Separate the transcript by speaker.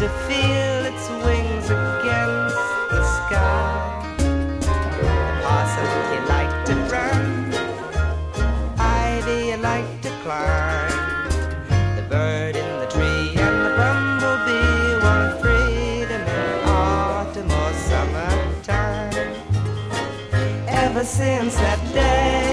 Speaker 1: to feel its wings against the sky. The possum, he liked to run, ivy, he liked to climb. The bird in the tree and the bumblebee want freedom in autumn or summertime. Ever since that day